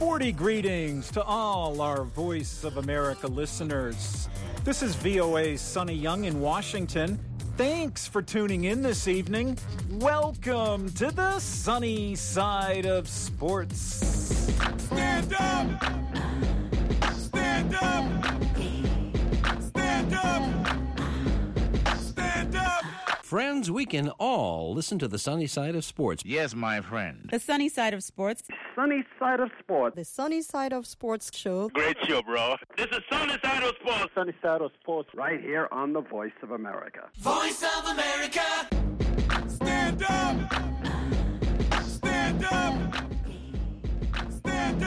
Sporty greetings to all our Voice of America listeners. This is VOA's Sonny Young in Washington. Thanks for tuning in this evening. Welcome to the sunny side of sports. Stand up! Stand up! Stand up! Stand up! Friends, we can all listen to the sunny side of sports. Yes, my friend. The sunny side of sports. Sunny side of sports. The Sunny Side of Sports show. Great show, bro. This is Sunny Side of Sports. Sunny side of sports right here on the Voice of America. Voice of America! Stand up! Stand up! Stand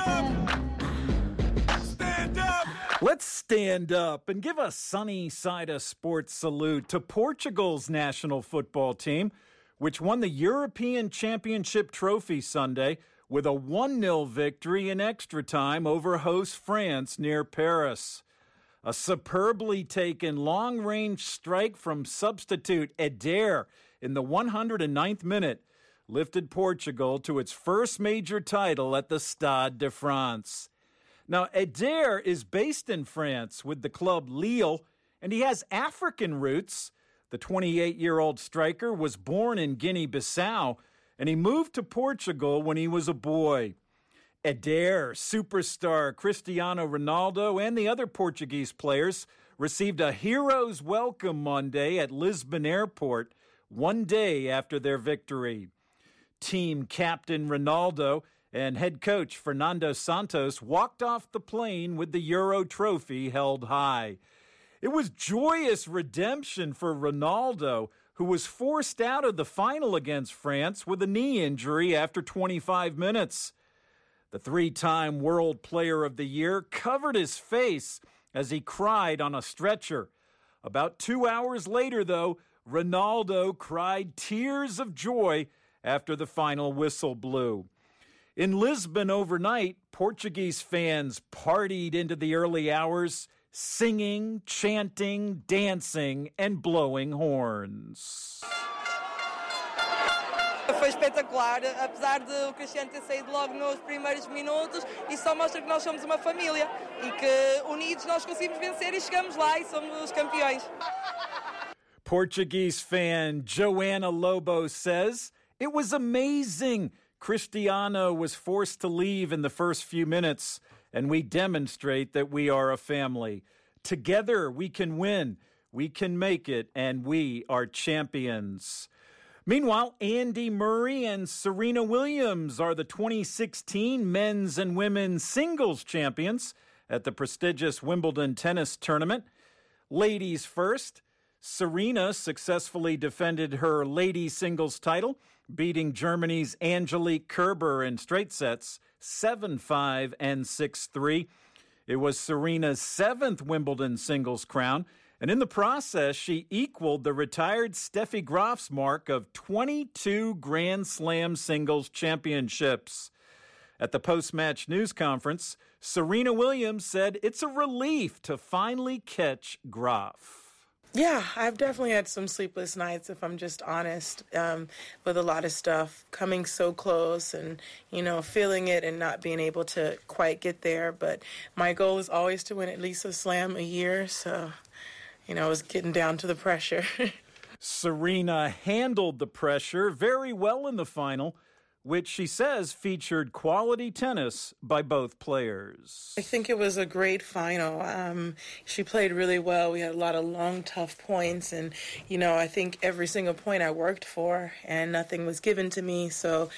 up! Stand up! Let's stand up and give a sunny side of sports salute to Portugal's national football team, which won the European Championship trophy Sunday with a 1-0 victory in extra time over host France near Paris. A superbly taken long-range strike from substitute Eder in the 109th minute lifted Portugal to its first major title at the Stade de France. Now, Eder is based in France with the club Lille, and he has African roots. The 28-year-old striker was born in Guinea-Bissau, and he moved to Portugal when he was a boy. Eder, superstar Cristiano Ronaldo, and the other Portuguese players received a hero's welcome Monday at Lisbon Airport, one day after their victory. Team captain Ronaldo and head coach Fernando Santos walked off the plane with the Euro trophy held high. It was joyous redemption for Ronaldo, who was forced out of the final against France with a knee injury after 25 minutes. The three-time World Player of the Year covered his face as he cried on a stretcher. About 2 hours later, though, Ronaldo cried tears of joy after the final whistle blew. In Lisbon overnight, Portuguese fans partied into the early hours, singing, chanting, dancing, and blowing horns. Foi espetacular, apesar de o Cristiano ter saído logo nos primeiros minutos, isso só mostra que nós somos uma família e que unidos nós conseguimos vencer e chegamos lá e somos campeões. Portuguese fan Joana Lobo says, "It was amazing. Cristiano was forced to leave in the first few minutes, and we demonstrate that we are a family. Together we can win, we can make it, and we are champions." Meanwhile, Andy Murray and Serena Williams are the 2016 men's and women's singles champions at the prestigious Wimbledon tennis tournament. Ladies first, Serena successfully defended her ladies singles title, beating Germany's Angelique Kerber in straight sets, 7-5 and 6-3. It was Serena's 7th Wimbledon singles crown, and in the process, she equaled the retired Steffi Graf's mark of 22 Grand Slam singles championships. At the post-match news conference, Serena Williams said it's a relief to finally catch Graf. Yeah, I've definitely had some sleepless nights, if I'm just honest, with a lot of stuff coming so close and, feeling it and not being able to quite get there. But my goal is always to win at least a slam a year. So, I was getting down to the pressure. Serena handled the pressure very well in the final, which she says featured quality tennis by both players. I think it was a great final. She played really well. We had a lot of long, tough points. And, I think every single point I worked for and nothing was given to me. So,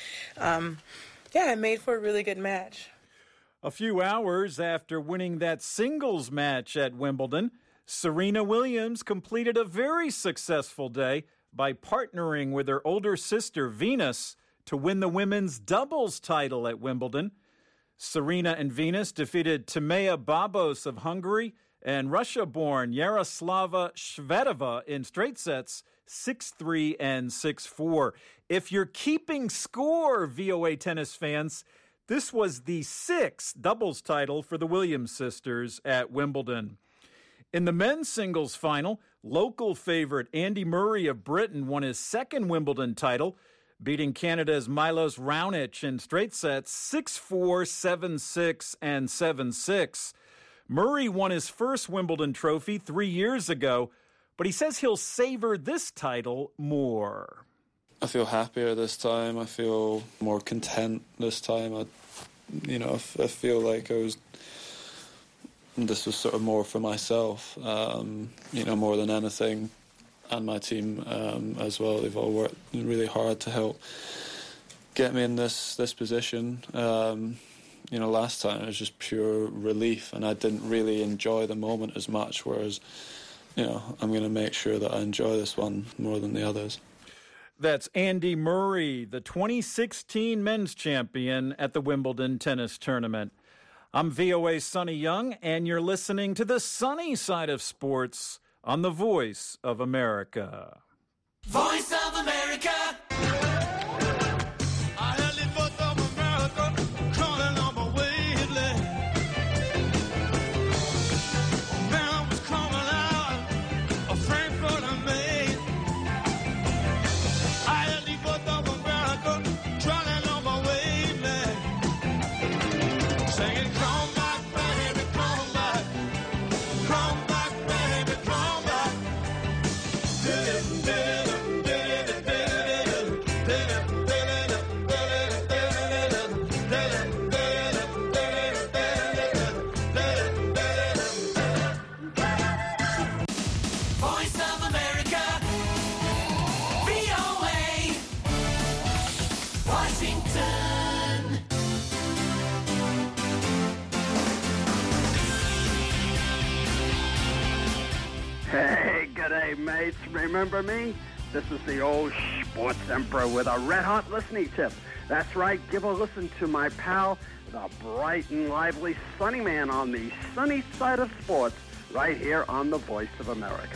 it made for a really good match. A few hours after winning that singles match at Wimbledon, Serena Williams completed a very successful day by partnering with her older sister, Venus, to win the women's doubles title at Wimbledon. Serena and Venus defeated Timea Babos of Hungary and Russia-born Yaroslava Shvedova in straight sets, 6-3 and 6-4. If you're keeping score, VOA tennis fans, this was the 6th doubles title for the Williams sisters at Wimbledon. In the men's singles final, local favorite Andy Murray of Britain won his 2nd Wimbledon title, beating Canada's Milos Raonic in straight sets 6-4, 7-6, and 7-6. Murray won his first Wimbledon trophy 3 years ago, but he says he'll savor this title more. I feel happier this time. I feel more content this time. I feel like this was sort of more for myself, more than anything, and my team as well. They've all worked really hard to help get me in this position. Last time it was just pure relief, and I didn't really enjoy the moment as much, whereas, I'm going to make sure that I enjoy this one more than the others. That's Andy Murray, the 2016 men's champion at the Wimbledon tennis tournament. I'm VOA's Sonny Young, and you're listening to the sunny side of sports on the Voice of America. Voice of America. I heard the voice of America calling on my wavelength. Man, I was coming out of Frankfurt and Maine. I heard the voice of America calling on my wavelength. Singing, come back, baby, come back. Come back, baby, come back. Voice of America, VOA, Washington. Hey, g'day, mates. Remember me? This is the old sports emperor with a red-hot listening tip. That's right, give a listen to my pal, the bright and lively Sunny Man on the sunny side of sports, right here on the Voice of America.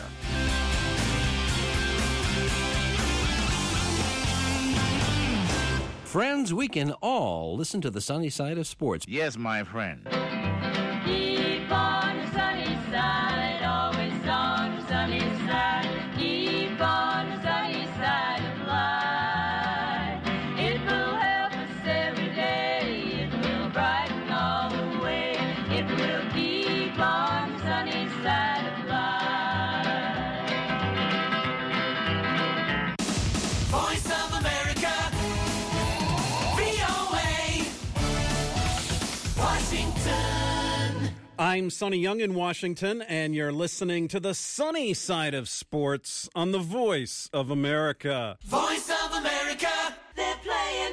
Friends, we can all listen to the sunny side of sports. Yes, my friend. Keep on the sunny side, always on the sunny side. Keep on the sunny side of life. It will help us every day. It will brighten all the way. It will keep on the sunny side of life. Voice of America, VOA, Washington. I'm Sonny Young in Washington, and you're listening to the sunny side of sports on the Voice of America. Voice of America. They're playing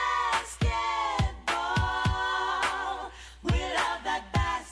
basketball. We love that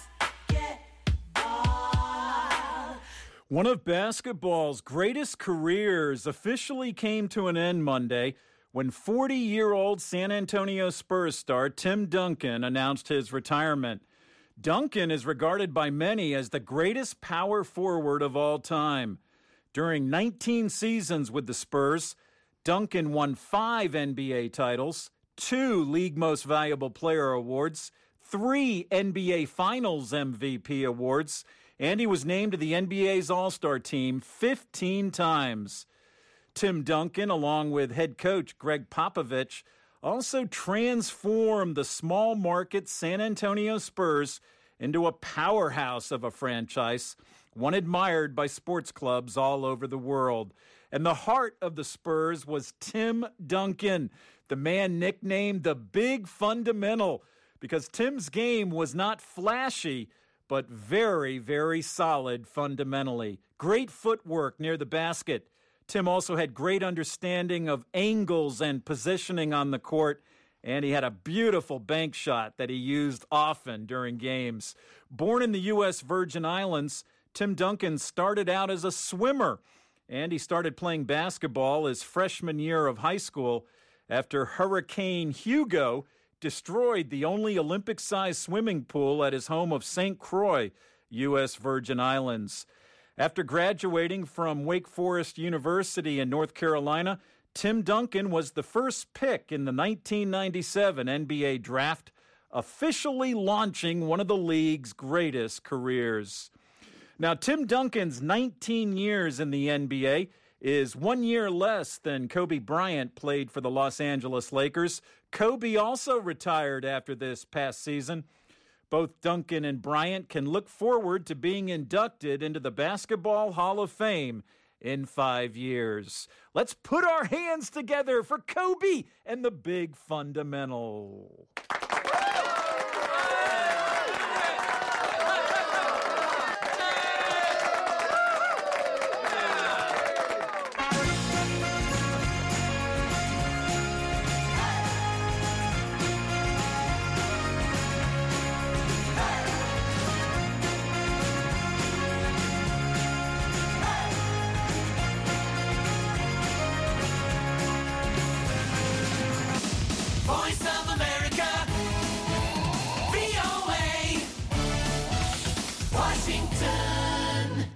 basketball. One of basketball's greatest careers officially came to an end Monday when 40-year-old San Antonio Spurs star Tim Duncan announced his retirement. Duncan is regarded by many as the greatest power forward of all time. During 19 seasons with the Spurs, Duncan won 5 NBA titles, 2 League Most Valuable Player awards, 3 NBA Finals MVP awards, and he was named to the NBA's All-Star team 15 times. Tim Duncan, along with head coach Greg Popovich, also transformed the small-market San Antonio Spurs into a powerhouse of a franchise, one admired by sports clubs all over the world. And the heart of the Spurs was Tim Duncan, the man nicknamed the Big Fundamental, because Tim's game was not flashy, but very, very solid fundamentally. Great footwork near the basket. Tim also had great understanding of angles and positioning on the court, and he had a beautiful bank shot that he used often during games. Born in the U.S. Virgin Islands, Tim Duncan started out as a swimmer, and he started playing basketball his freshman year of high school after Hurricane Hugo destroyed the only Olympic-sized swimming pool at his home of St. Croix, U.S. Virgin Islands. After graduating from Wake Forest University in North Carolina, Tim Duncan was the first pick in the 1997 NBA draft, officially launching one of the league's greatest careers. Now, Tim Duncan's 19 years in the NBA is 1 year less than Kobe Bryant played for the Los Angeles Lakers. Kobe also retired after this past season. Both Duncan and Bryant can look forward to being inducted into the Basketball Hall of Fame in 5 years. Let's put our hands together for Kobe and the Big Fundamental. Voice of America, VOA, Washington.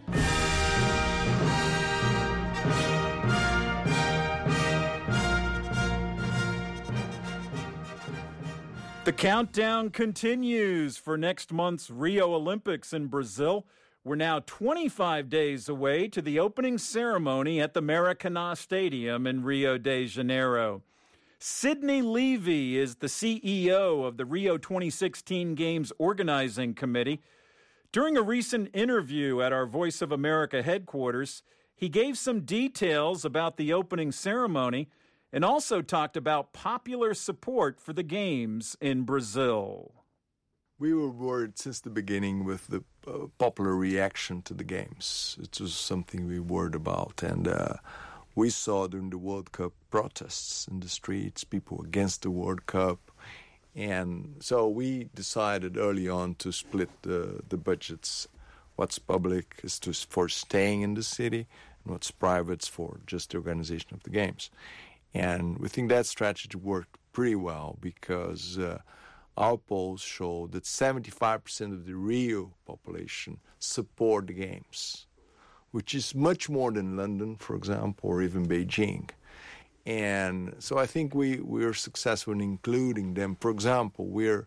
The countdown continues for next month's Rio Olympics in Brazil. We're now 25 days away to the opening ceremony at the Maracanã Stadium in Rio de Janeiro. Sydney Levy is the CEO of the Rio 2016 Games Organizing Committee. During a recent interview at our Voice of America headquarters, he gave some details about the opening ceremony and also talked about popular support for the Games in Brazil. We were worried since the beginning with the popular reaction to the Games. It was something we worried about, and we saw during the World Cup protests in the streets, people against the World Cup. And so we decided early on to split the budgets. What's public is for staying in the city, and what's private is for just the organization of the Games. And we think that strategy worked pretty well because our polls show that 75% of the Rio population support the Games, which is much more than London, for example, or even Beijing. And so I think we're successful in including them. For example, we're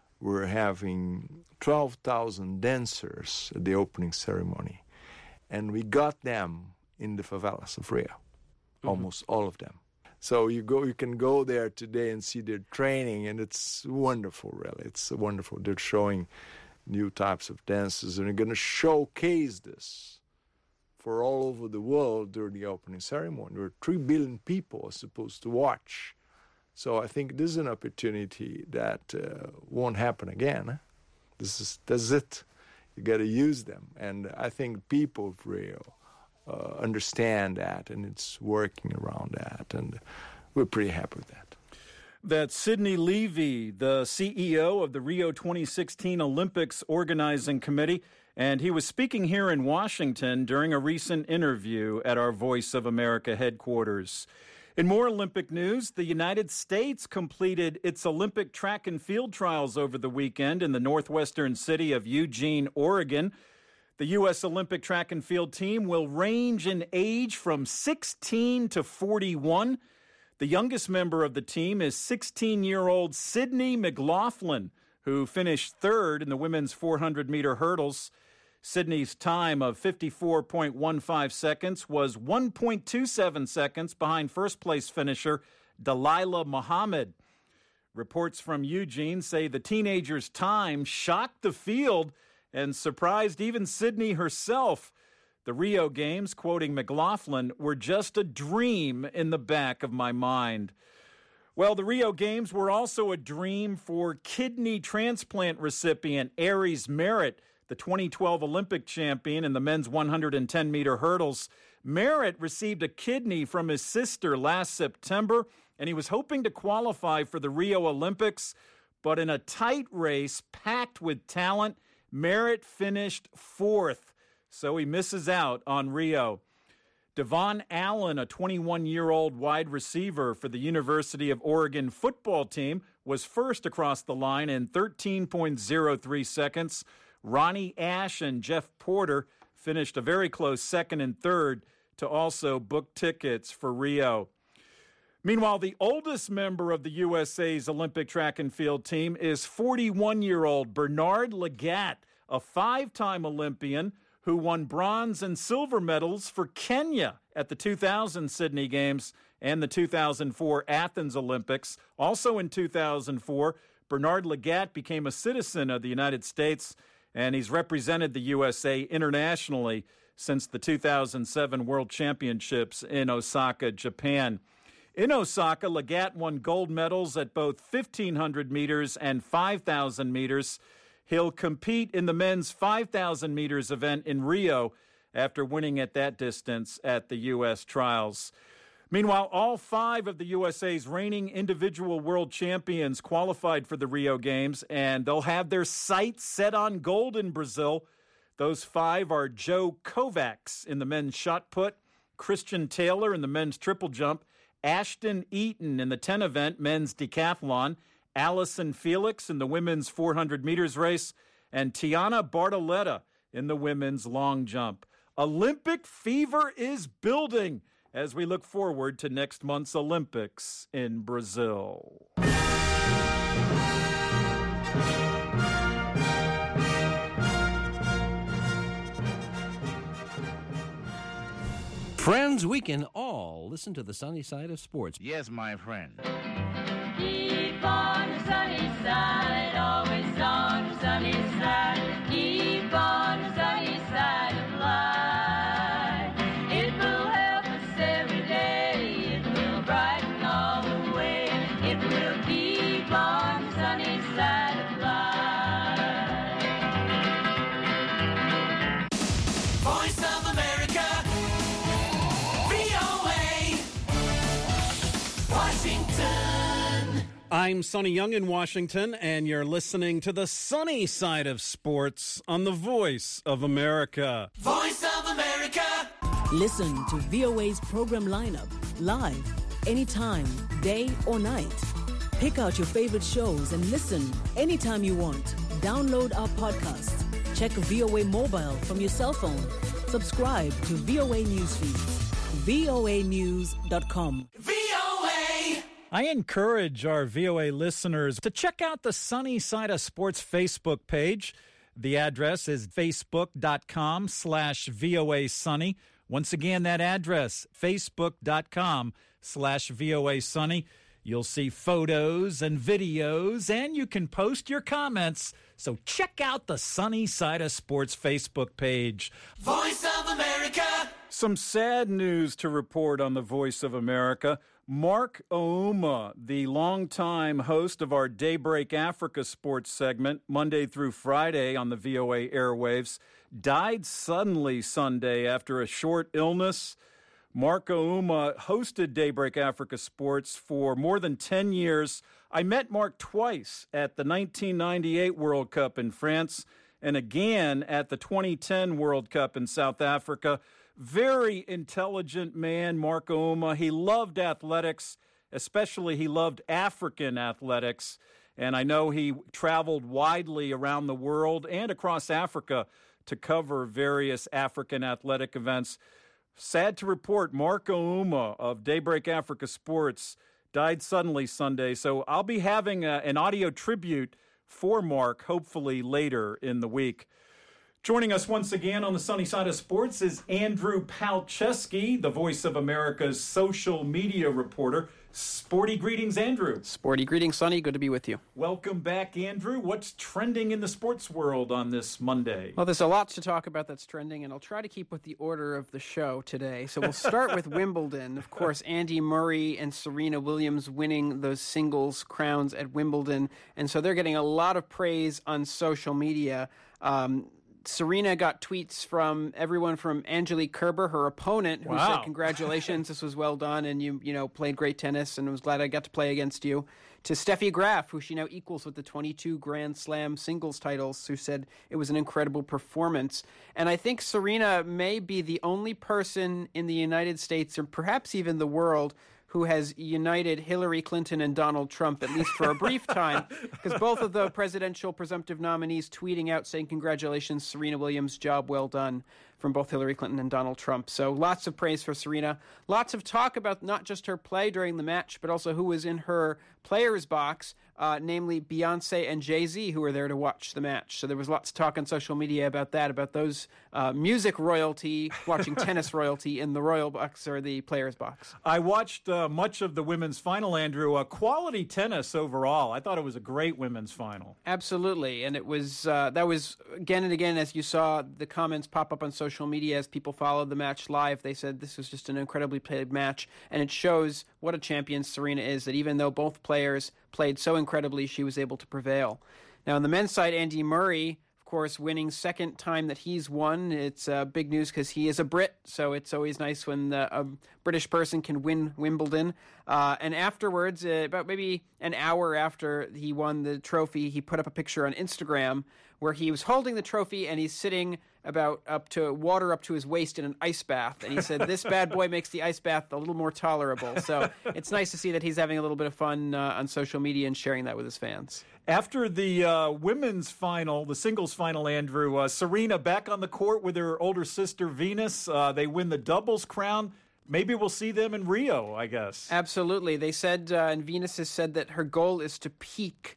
having 12,000 dancers at the opening ceremony, and we got them in the favelas of Rio, almost all of them. So you can go there today and see their training, and it's wonderful, really. It's wonderful. They're showing new types of dances, and they're going to showcase this for all over the world during the opening ceremony. There are 3 billion people supposed to watch. So I think this is an opportunity that won't happen again. Huh? This is it. You got to use them. And I think people of Rio understand that, and it's working around that. And we're pretty happy with that. That's Sydney Levy, the CEO of the Rio 2016 Olympics Organizing Committee. And he was speaking here in Washington during a recent interview at our Voice of America headquarters. In more Olympic news, the United States completed its Olympic track and field trials over the weekend in the northwestern city of Eugene, Oregon. The U.S. Olympic track and field team will range in age from 16 to 41. The youngest member of the team is 16-year-old Sydney McLaughlin, who finished third in the women's 400-meter hurdles. Sydney's time of 54.15 seconds was 1.27 seconds behind first-place finisher Delilah Muhammad. Reports from Eugene say the teenager's time shocked the field and surprised even Sydney herself. The Rio Games, quoting McLaughlin, were just a dream in the back of my mind. Well, the Rio Games were also a dream for kidney transplant recipient Aries Merritt, the 2012 Olympic champion in the men's 110-meter hurdles. Merritt received a kidney from his sister last September, and he was hoping to qualify for the Rio Olympics. But in a tight race packed with talent, Merritt finished fourth, so he misses out on Rio. Devon Allen, a 21-year-old wide receiver for the University of Oregon football team, was first across the line in 13.03 seconds. Ronnie Ash and Jeff Porter finished a very close second and third to also book tickets for Rio. Meanwhile, the oldest member of the USA's Olympic track and field team is 41-year-old Bernard Lagat, a 5-time Olympian who won bronze and silver medals for Kenya at the 2000 Sydney Games and the 2004 Athens Olympics. Also in 2004, Bernard Lagat became a citizen of the United States, and he's represented the USA internationally since the 2007 World Championships in Osaka, Japan. In Osaka, Lagat won gold medals at both 1,500 meters and 5,000 meters. He'll compete in the men's 5,000 meters event in Rio after winning at that distance at the U.S. trials. Meanwhile, all 5 of the USA's reigning individual world champions qualified for the Rio Games, and they'll have their sights set on gold in Brazil. Those 5 are Joe Kovacs in the men's shot put, Christian Taylor in the men's triple jump, Ashton Eaton in the 10 event men's decathlon, Allison Felix in the women's 400 meters race, and Tiana Bartoletta in the women's long jump. Olympic fever is building as we look forward to next month's Olympics in Brazil. Friends, we can all listen to the sunny side of sports. Yes, my friend. Keep on the sunny side, always on the sunny side. Keep on the sunny side of life. It will help us every day. It will brighten all the way. It will keep on the sunny side of life. Voice of America, VOA, Washington. I'm Sonny Young in Washington, and you're listening to the sunny side of sports on the Voice of America. Voice of America. Listen to VOA's program lineup live, anytime, day or night. Pick out your favorite shows and listen anytime you want. Download our podcast. Check VOA mobile from your cell phone. Subscribe to VOA Newsfeed. voanews.com. VOA. I encourage our VOA listeners to check out the Sunny Side of Sports Facebook page. The address is facebook.com/VOA Sunny. Once again, that address, facebook.com/VOA Sunny. You'll see photos and videos, and you can post your comments. So check out the Sunny Side of Sports Facebook page. Voice of America. Some sad news to report on the Voice of America. Mark Ouma, the longtime host of our Daybreak Africa sports segment, Monday through Friday on the VOA airwaves, died suddenly Sunday after a short illness. Mark Ouma hosted Daybreak Africa Sports for more than 10 years. I met Mark twice at the 1998 World Cup in France and again at the 2010 World Cup in South Africa. Very intelligent man, Mark Ouma. He loved athletics, especially he loved African athletics. And I know he traveled widely around the world and across Africa to cover various African athletic events. Sad to report, Mark Ouma of Daybreak Africa Sports died suddenly Sunday. So I'll be having an audio tribute for Mark, hopefully later in the week. Joining us once again on the Sunny Side of Sports is Andrew Palczewski, the Voice of America's social media reporter. Sporty greetings, Andrew. Sporty greetings, Sonny. Good to be with you. Welcome back, Andrew. What's trending in the sports world on this Monday? Well, there's a lot to talk about that's trending, and I'll try to keep with the order of the show today. So we'll start with Wimbledon. Of course, Andy Murray and Serena Williams winning those singles crowns at Wimbledon, and so they're getting a lot of praise on social media. Serena got tweets from everyone from Angelique Kerber, her opponent, who said, "Congratulations, this was well done, and you played great tennis, and I was glad I got to play against you." To Steffi Graf, who she now equals with the 22 Grand Slam singles titles, who said it was an incredible performance. And I think Serena may be the only person in the United States, or perhaps even the world, who has united Hillary Clinton and Donald Trump, at least for a brief time, because both of the presidential presumptive nominees tweeting out saying, "Congratulations, Serena Williams, job well done." from both Hillary Clinton and Donald Trump. So lots of praise for Serena. Lots of talk about not just her play during the match, but also who was in her player's box, namely Beyonce and Jay-Z, who were there to watch the match. So there was lots of talk on social media about that, about those music royalty watching tennis royalty in the royal box or the player's box. I watched much of the women's final, Andrew. Quality tennis overall. I thought it was a great women's final. Absolutely. And it was that was again and again, as you saw the comments pop up on social media as people followed the match live, they said this was just an incredibly played match. And it shows what a champion Serena is, that even though both players played so incredibly, she was able to prevail. Now, on the men's side, Andy Murray, of course, winning second time that he's won. It's big news because he is a Brit, so it's always nice when a British person can win Wimbledon. And afterwards, about maybe an hour after he won the trophy, he put up a picture on Instagram where he was holding the trophy and he's sitting about up to his waist in an ice bath. And he said, this bad boy makes the ice bath a little more tolerable. So it's nice to see that he's having a little bit of fun on social media and sharing that with his fans. After the women's final, the singles final, Andrew, Serena back on the court with her older sister Venus. They win the doubles crown. Maybe we'll see them in Rio, I guess. Absolutely. They said, and Venus has said that her goal is to peak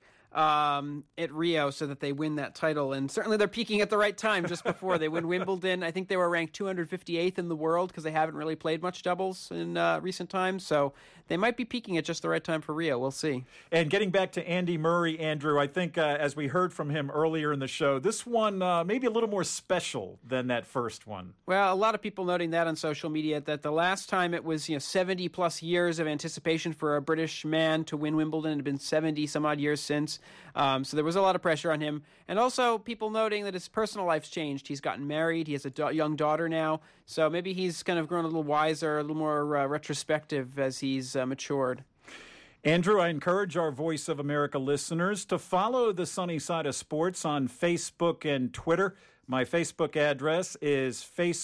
at Rio so that they win that title. And certainly they're peaking at the right time just before they win Wimbledon. I think they were ranked 258th in the world because they haven't really played much doubles in recent times. So they might be peaking at just the right time for Rio. We'll see. And getting back to Andy Murray, Andrew, I think as we heard from him earlier in the show, this one maybe a little more special than that first one. Well, a lot of people noting that on social media, that the last time it was 70 plus years of anticipation for a British man to win Wimbledon. It had been 70 some odd years since. So there was a lot of pressure on him. And also people noting that his personal life's changed. He's gotten married. He has a young daughter now. So maybe he's kind of grown a little wiser, a little more retrospective as he's matured. Andrew, I encourage our Voice of America listeners to follow the Sunny Side of Sports on Facebook and Twitter. My Facebook address is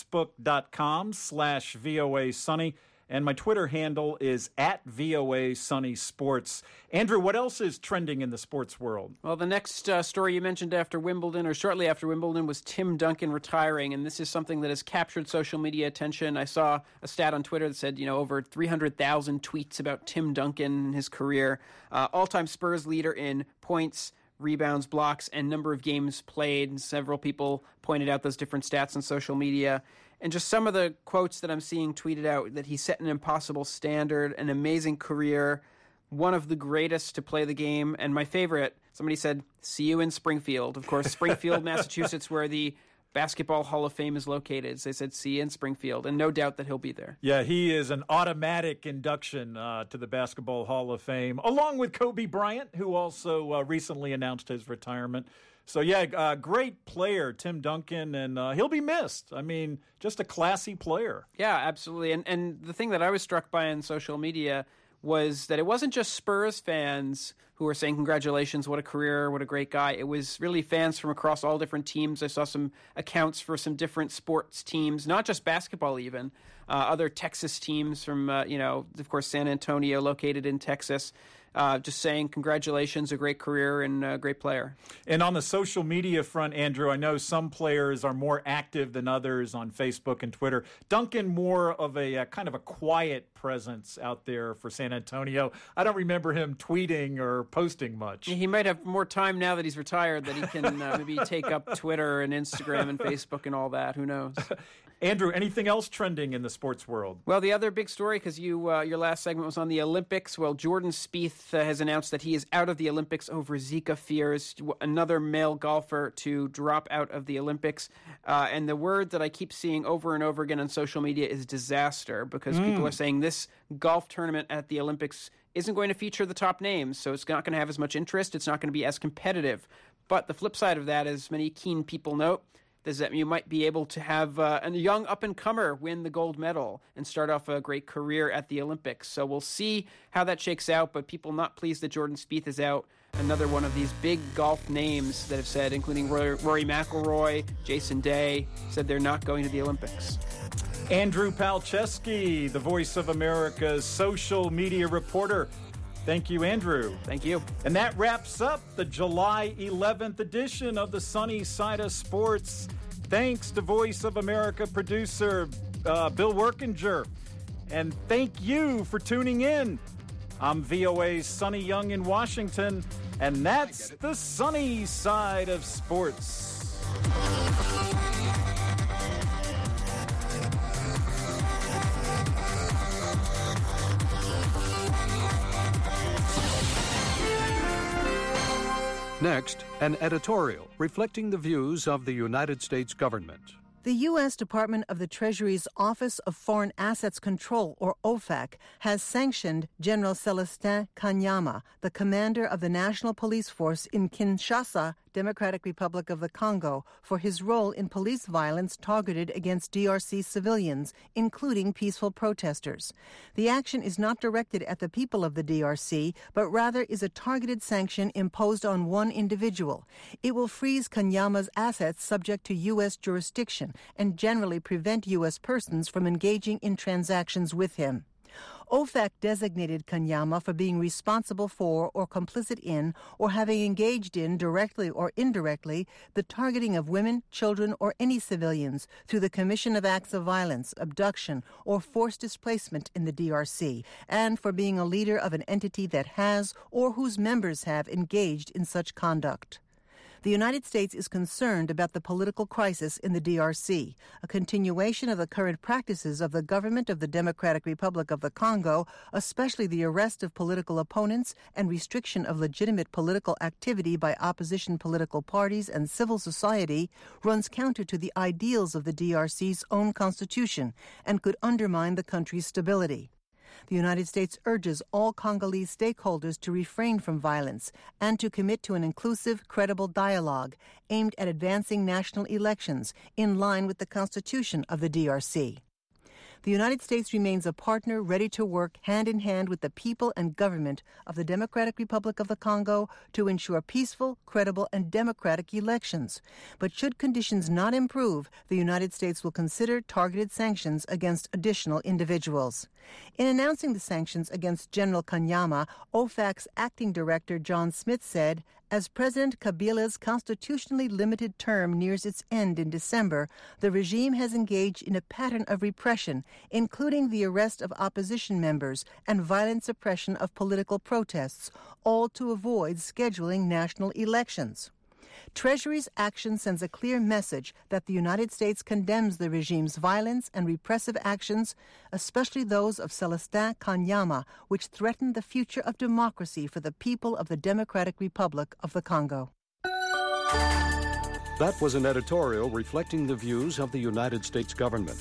facebook.com/VOA Sunny. And my Twitter handle is @VOA Sunny Sports. Andrew, what else is trending in the sports world? Well, the next story you mentioned after Wimbledon, or shortly after Wimbledon, was Tim Duncan retiring. And this is something that has captured social media attention. I saw a stat on Twitter that said, over 300,000 tweets about Tim Duncan and his career. All-time Spurs leader in points, rebounds, blocks, and number of games played. And several people pointed out those different stats on social media. And just some of the quotes that I'm seeing tweeted out, that he set an impossible standard, an amazing career, one of the greatest to play the game. And my favorite, somebody said, see you in Springfield. Of course, Springfield, Massachusetts, where the Basketball Hall of Fame is located. So they said, see you in Springfield. And no doubt that he'll be there. Yeah, he is an automatic induction to the Basketball Hall of Fame, along with Kobe Bryant, who also recently announced his retirement. So, yeah, great player, Tim Duncan, and he'll be missed. I mean, just a classy player. Yeah, absolutely. And the thing that I was struck by on social media was that it wasn't just Spurs fans who were saying, congratulations, what a career, what a great guy. It was really fans from across all different teams. I saw some accounts for some different sports teams, not just basketball even, other Texas teams from, of course, San Antonio, located in Texas. Just saying congratulations, a great career and a great player. And on the social media front, Andrew, I know some players are more active than others on Facebook and Twitter. Duncan, more of a kind of a quiet presence out there for San Antonio. I don't remember him tweeting or posting much. He might have more time now that he's retired that he can maybe take up Twitter and Instagram and Facebook and all that. Who knows? Andrew, anything else trending in the sports world? Well, the other big story, because your last segment was on the Olympics. Well, Jordan Spieth has announced that he is out of the Olympics over Zika fears, another male golfer to drop out of the Olympics. And the word that I keep seeing over and over again on social media is disaster, because people are saying this golf tournament at the Olympics isn't going to feature the top names, so it's not going to have as much interest. It's not going to be as competitive. But the flip side of that, as many keen people note, is that you might be able to have a young up-and-comer win the gold medal and start off a great career at the Olympics. So we'll see how that shakes out, but people not pleased that Jordan Spieth is out. Another one of these big golf names that have said, including Rory McIlroy, Jason Day, said they're not going to the Olympics. Andrew Palczewski, the Voice of America's social media reporter. Thank you, Andrew. Thank you. And that wraps up the July 11th edition of the Sunny Side of Sports. thanks to Voice of America producer Bill Workinger. And thank you for tuning in. I'm VOA's Sonny Young in Washington, and that's the sunny side of sports. Next, an editorial reflecting the views of the United States government. The U.S. Department of the Treasury's Office of Foreign Assets Control, or OFAC, has sanctioned General Celestin Kanyama, the commander of the National Police Force in Kinshasa, Democratic Republic of the Congo, for his role in police violence targeted against DRC civilians, including peaceful protesters. The action is not directed at the people of the DRC, but rather is a targeted sanction imposed on one individual. It will freeze Kanyama's assets subject to U.S. jurisdiction and generally prevent U.S. persons from engaging in transactions with him. OFAC designated Kanyama for being responsible for or complicit in or having engaged in, directly or indirectly, the targeting of women, children, or any civilians through the commission of acts of violence, abduction, or forced displacement in the DRC, and for being a leader of an entity that has or whose members have engaged in such conduct. The United States is concerned about the political crisis in the DRC, a continuation of the current practices of the government of the Democratic Republic of the Congo, especially the arrest of political opponents and restriction of legitimate political activity by opposition political parties and civil society, runs counter to the ideals of the DRC's own constitution and could undermine the country's stability. The United States urges all Congolese stakeholders to refrain from violence and to commit to an inclusive, credible dialogue aimed at advancing national elections in line with the Constitution of the DRC. The United States remains a partner ready to work hand in hand with the people and government of the Democratic Republic of the Congo to ensure peaceful, credible, and democratic elections. But should conditions not improve, the United States will consider targeted sanctions against additional individuals. In announcing the sanctions against General Kanyama, OFAC's acting director John Smith said, "As President Kabila's constitutionally limited term nears its end in December, the regime has engaged in a pattern of repression, including the arrest of opposition members and violent suppression of political protests, all to avoid scheduling national elections." Treasury's action sends a clear message that the United States condemns the regime's violence and repressive actions, especially those of Celestin Kanyama, which threaten the future of democracy for the people of the Democratic Republic of the Congo. That was an editorial reflecting the views of the United States government.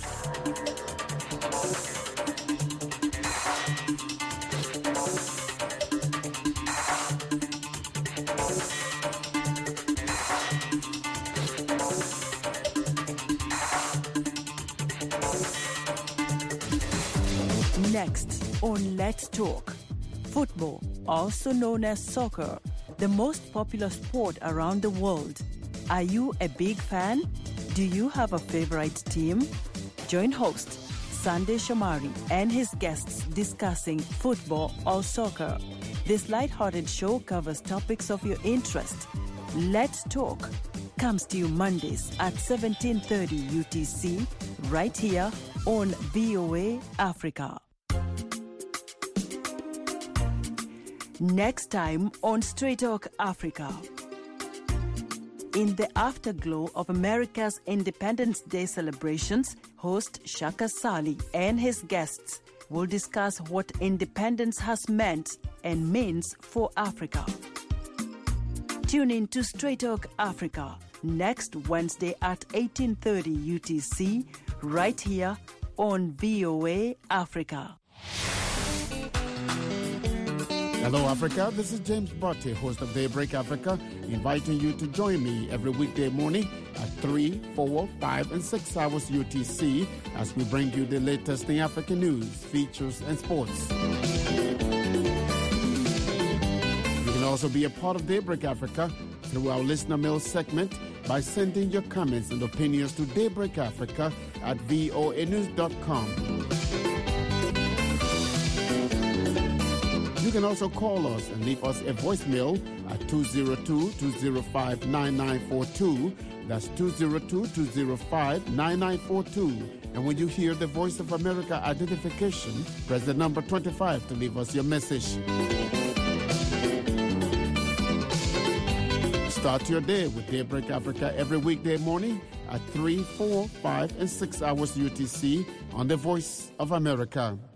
Next on Let's Talk, football, also known as soccer, the most popular sport around the world. Are you a big fan? Do you have a favorite team? Join host Sunday Shomari and his guests discussing football or soccer. This lighthearted show covers topics of your interest. Let's Talk comes to you Mondays at 17:30 UTC, right here on VOA Africa. Next time on Straight Talk Africa. In the afterglow of America's Independence Day celebrations, host Shaka Sali and his guests will discuss what independence has meant and means for Africa. Tune in to Straight Talk Africa next Wednesday at 18:30 UTC, right here on VOA Africa. Hello, Africa. This is James Botte, host of Daybreak Africa, inviting you to join me every weekday morning at 3, 4, 5, and 6 hours UTC as we bring you the latest in African news, features, and sports. You can also be a part of Daybreak Africa through our listener mail segment by sending your comments and opinions to daybreakafrica@voanews.com. You can also call us and leave us a voicemail at 202-205-9942 That's 202-205-9942. And when you hear the Voice of America identification, press the number 25 to leave us your message. Start your day with Daybreak Africa every weekday morning at 3, 4, 5, and 6 hours UTC on the Voice of America.